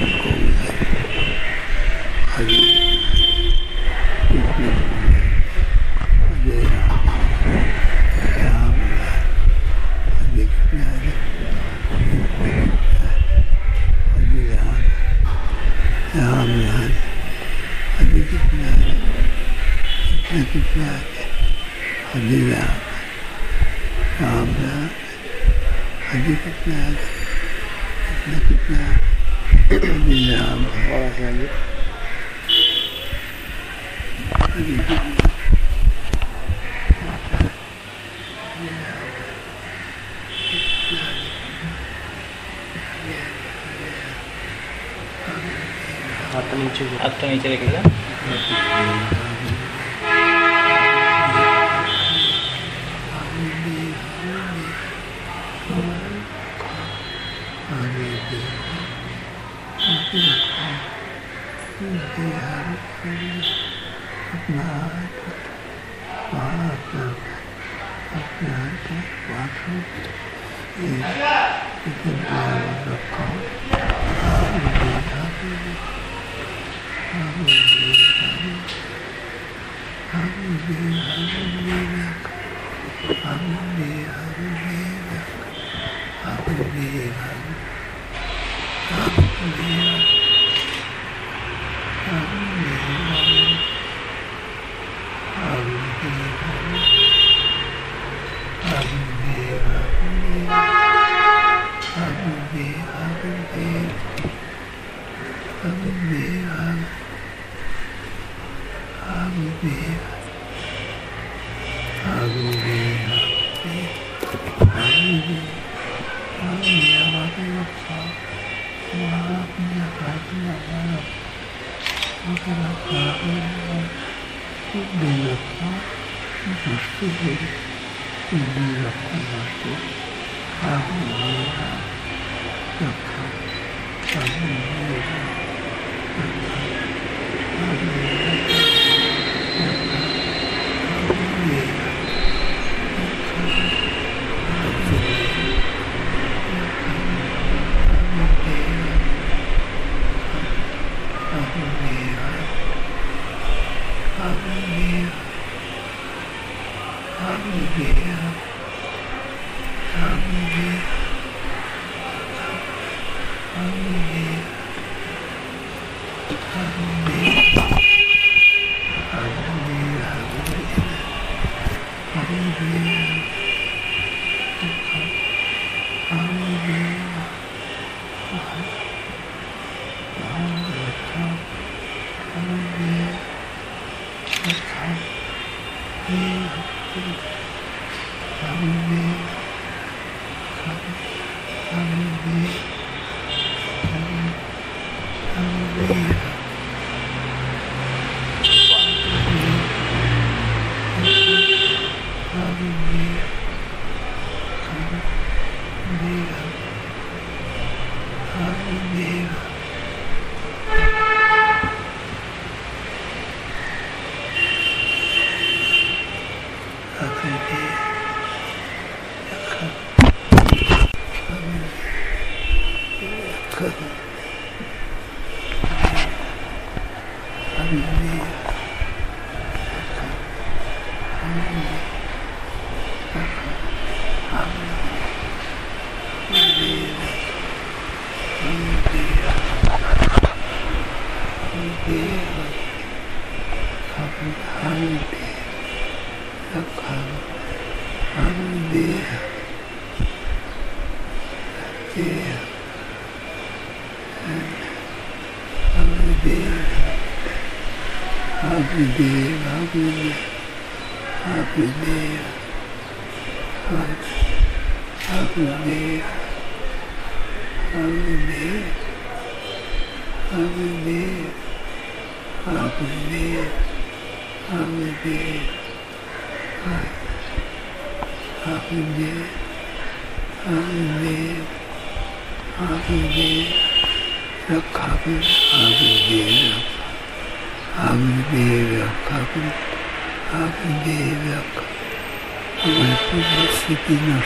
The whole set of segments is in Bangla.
हाथ तो नीचे रखिएगा।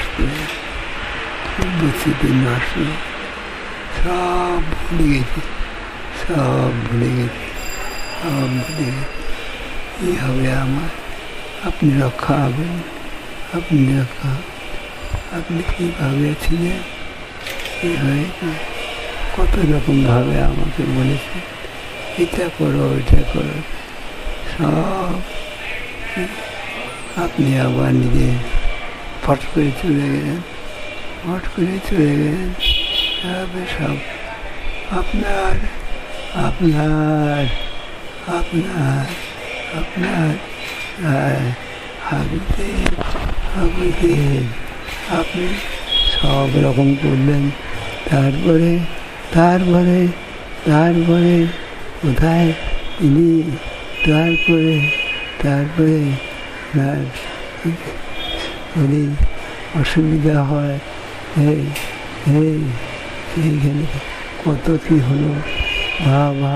सब भूल गई थी। সব ভুলে গেছি, সব ভুলে গেছি। কী হবে আমার? আপনি রক্ষা হবেন, আপনি রক্ষা, আপনি কী ভাবেছিলেন, কী হয়েছে? কত রকমভাবে আমাকে বলেছে, এটা করো ওইটা করো, সব আপনি আবার নিজে ফট করে চলে গেলেন, ফট করে চলে গেলেন। সব আপনার আপনার আপনার আপনার হাবিতে হাবিতে আপনি সব রকম করলেন। তারপরে তারপরে তারপরে কোথায় তিনি? তারপরে তারপরে যদি অসুবিধা হয়, সেইখানে কত কী হলো, বাবা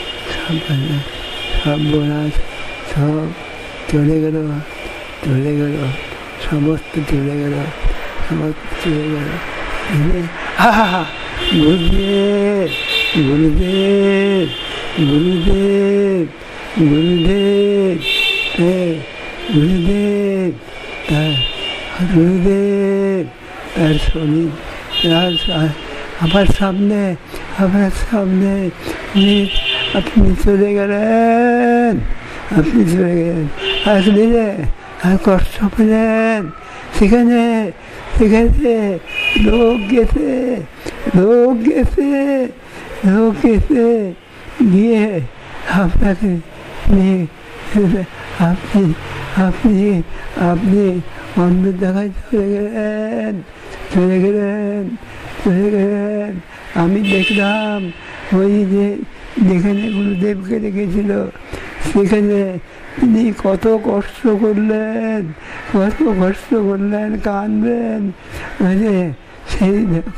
সর্বনাশ, সব চলে গেল, চলে গেল, সমস্ত চলে গেল, সমস্ত চলে গেল। গুরুদেব গুরুদেব গুরুদেব গুরুদেব গুরুদেব গুরুদেব তার শরীর আমার সামনে আপনি চলে গেলেন, আপনি চলে গেলেন। আসলে আর কষ্ট পেলেন, সেখানে সেখানে লোক গেছে গিয়ে আপনাকে নিয়ে আপনি আপনি আপনি অন্য জায়গায় চলে গেলেন। আমি দেখলাম ওই যে যেখানে গুরুদেবকে রেখেছিল সেখানে তিনি কত কষ্ট করলেন, কাঁদলেন। সেই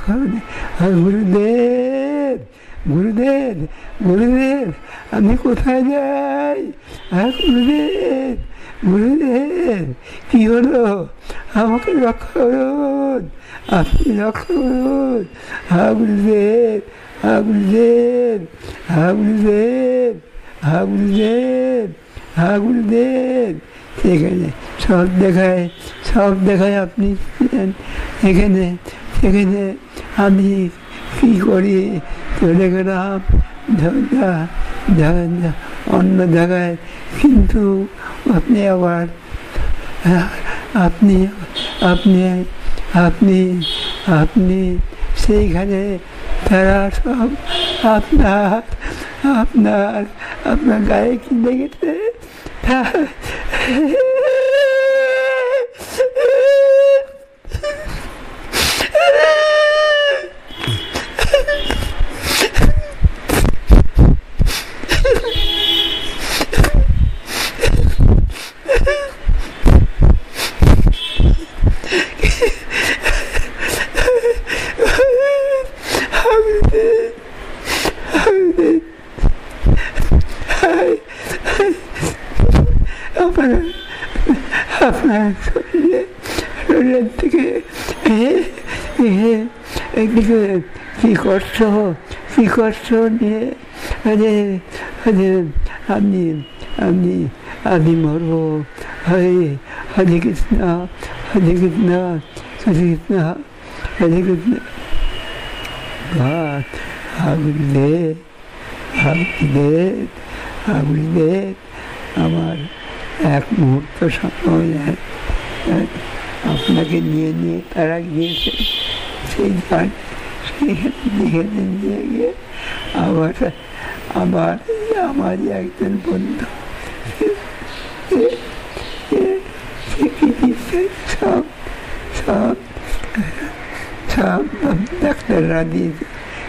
গুরুদেব গুরুদেব গুরুদেব আমি কোথায় যাই? গুরুদেব গুরুদেব কি হলো? আমাকে রক্ষা করুন, আপনি রক্ষা করুন। গুরুদেব গুরুদেব গুরুদেব গুরুদেব গুরুদেব সেখানে সব দেখায় আপনি এখানে সেখানে আমি কী করি? চলে গেলাম অন্য জায়গায়, কিন্তু আপনি আবার আপনি আপনি আপনি আপনি সেইখানে তারা সব আপনার আপনার আপনার গায়ে কি লেগেছে? আপনার শরীরের থেকে একদিকে কি কষ্ট নিয়ে আমি মরবো। হরে কৃষ্ণ হরে কৃষ্ণ হরে কৃষ্ণ হরে কৃষ্ণ। আমার এক মুহূর্ত সময় আপনাকে নিয়ে তারা গিয়েছে সেইখানে নিয়ে গিয়ে আমারই একজন বন্ধু সব সব সব ডাক্তাররা দিয়েছে।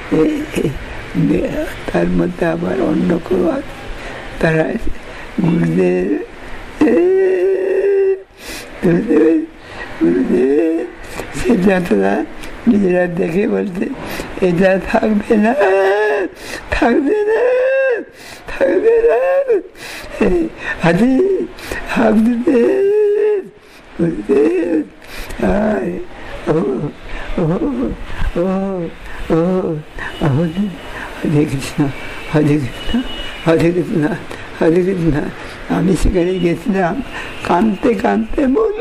তার মধ্যে আবার অন্য কেউ আছে, তারা গুরুদেব সেটা তোরা নিজেরা দেখে বলছে এটা থাকবে না। আরে গুরুদেব হরে কৃষ্ণ হরে কৃষ্ণ হরে কৃষ্ণ হরে কৃষ্ণ। আমি সেখানে গেছিলাম, কাঁদতে কাঁদতে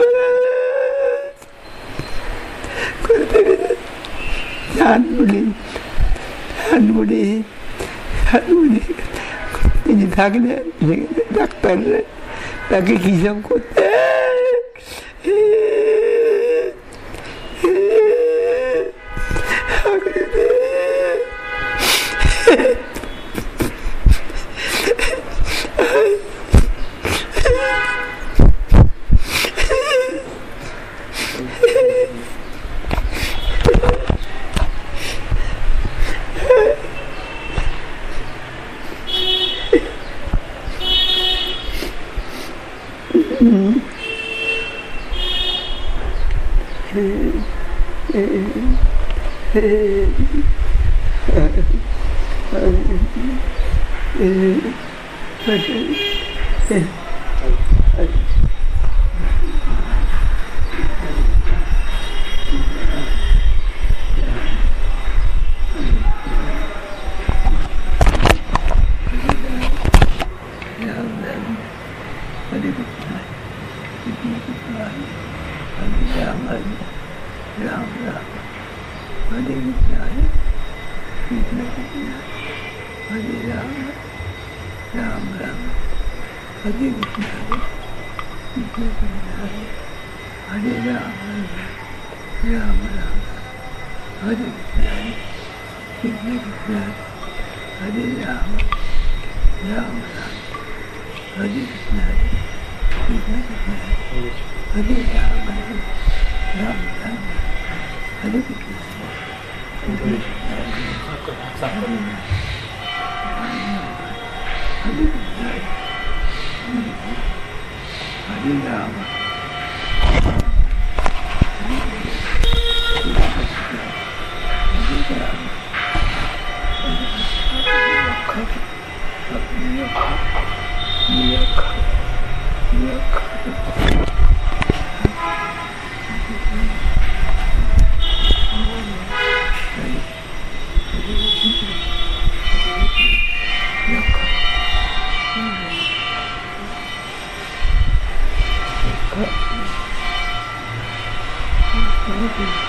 তিনি থাকলেন, ডাক্তাররা তাকে কি সব করতে Thank you.